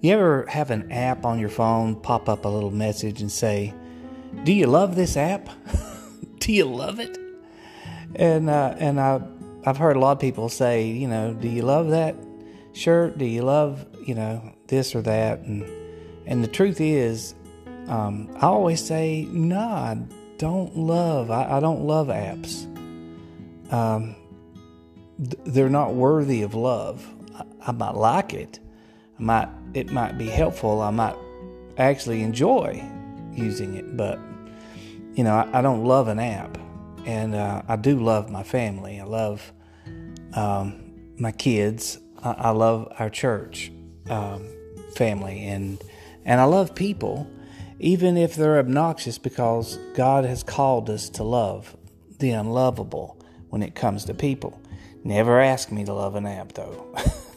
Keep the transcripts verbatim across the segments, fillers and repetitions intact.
You ever have an app on your phone pop up a little message and say, "Do you love this app? Do you love it?" And uh, and I I've heard a lot of people say, you know, "Do you love that shirt? Do you love, you know, this or that?" And and the truth is, um, I always say, no, I don't love. I, I don't love apps. Um, th- they're not worthy of love. I, I might like it. I might. It might be helpful. I might actually enjoy using it, but you know, I, I don't love an app. And uh, I do love my family. I love um, my kids. I, I love our church um, family, and and I love people, even if they're obnoxious, because God has called us to love the unlovable when it comes to people. Never ask me to love an app, though.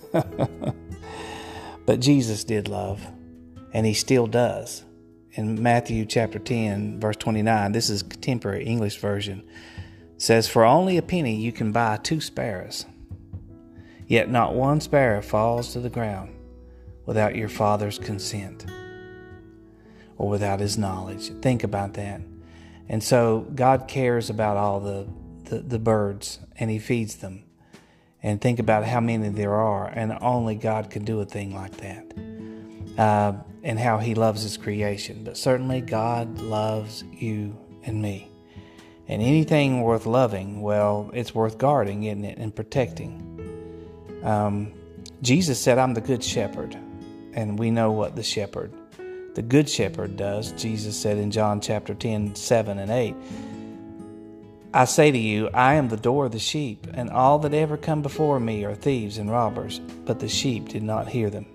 But Jesus did love, and He still does. In Matthew chapter ten, verse twenty-nine, this is contemporary English version, says, "For only a penny you can buy two sparrows, yet not one sparrow falls to the ground without your Father's consent or without His knowledge." Think about that. And so God cares about all the, the, the birds, and He feeds them. And think about how many there are, and only God can do a thing like that. Uh, and how He loves His creation. But certainly God loves you and me. And anything worth loving, well, it's worth guarding, isn't it, and protecting. Um, Jesus said, "I'm the good shepherd." And we know what the shepherd, the good shepherd does. Jesus said in John chapter ten, seven and eight, "I say to you, I am the door of the sheep, and all that ever come before me are thieves and robbers, but the sheep did not hear them."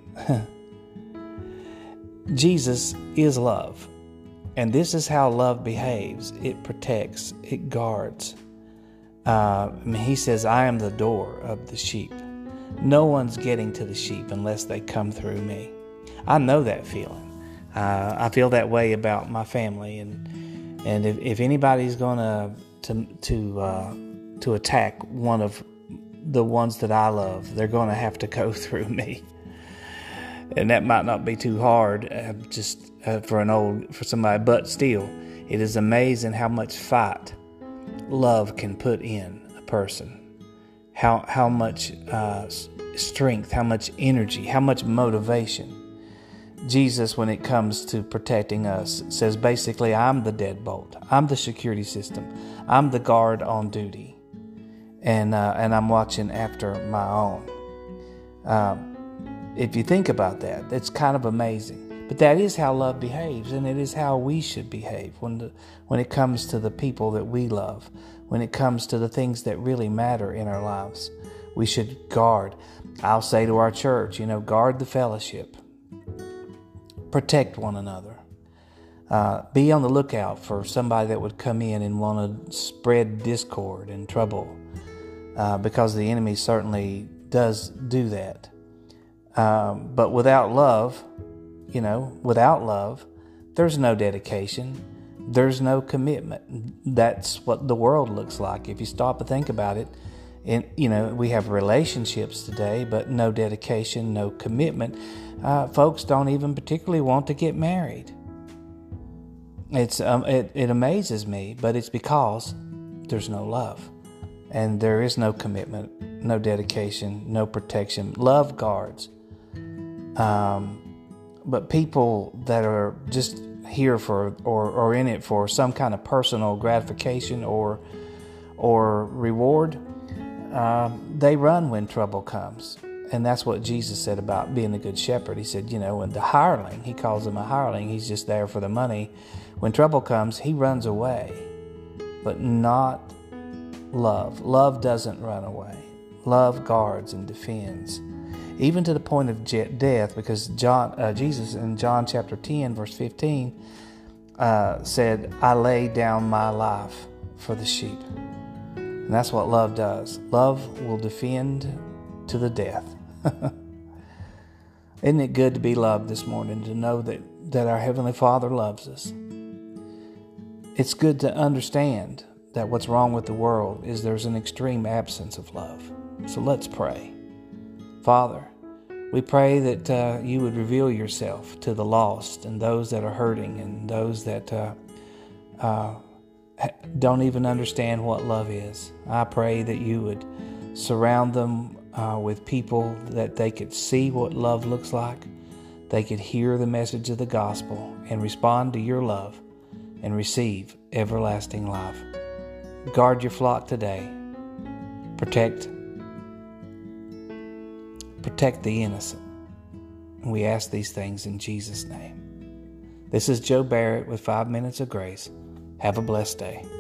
Jesus is love, and this is how love behaves. It protects, it guards. Uh, I mean, He says, "I am the door of the sheep." No one's getting to the sheep unless they come through me. I know that feeling. Uh, I feel that way about my family, and and if, if anybody's going to to to uh, to attack one of the ones that I love, they're going to have to go through me. And that might not be too hard, uh, just uh, for an old for somebody, but still, it is amazing how much fight love can put in a person. How how much uh, strength, how much energy, how much motivation. Jesus, when it comes to protecting us, says basically, "I'm the deadbolt. I'm the security system. I'm the guard on duty, and uh, and I'm watching after my own." Um, If you think about that, it's kind of amazing. But that is how love behaves, and it is how we should behave when the, when it comes to the people that we love, when it comes to the things that really matter in our lives. We should guard. I'll say to our church, you know, guard the fellowship. Protect one another. Uh, be on the lookout for somebody that would come in and want to spread discord and trouble, uh, because the enemy certainly does do that. Um, but without love, you know, without love, there's no dedication. There's no commitment. That's what the world looks like. If you stop to think about it, and you know, we have relationships today, but no dedication, no commitment. Uh, folks don't even particularly want to get married. It's um, it, it amazes me, but it's because there's no love, and there is no commitment, no dedication, no protection. Love guards. Um, but people that are just here for or, or in it for some kind of personal gratification or or reward, uh, they run when trouble comes. And that's what Jesus said about being a good shepherd. He said, you know, when the hireling, He calls him a hireling, he's just there for the money. When trouble comes, he runs away, but not love. Love doesn't run away. Love guards and defends, even to the point of death, because John, uh, Jesus in John chapter ten, verse fifteen, uh, said, "I lay down my life for the sheep." And that's what love does. Love will defend to the death. Isn't it good to be loved this morning, to know that, that our Heavenly Father loves us? It's good to understand that what's wrong with the world is there's an extreme absence of love. So let's pray. Father, We pray that uh, you would reveal yourself to the lost and those that are hurting and those that uh, uh, don't even understand what love is. I pray that you would surround them uh, with people that they could see what love looks like. They could hear the message of the gospel and respond to your love and receive everlasting life. Guard your flock today. Protect, protect the innocent. And we ask these things in Jesus' name. This is Joe Barrett with Five Minutes of Grace. Have a blessed day.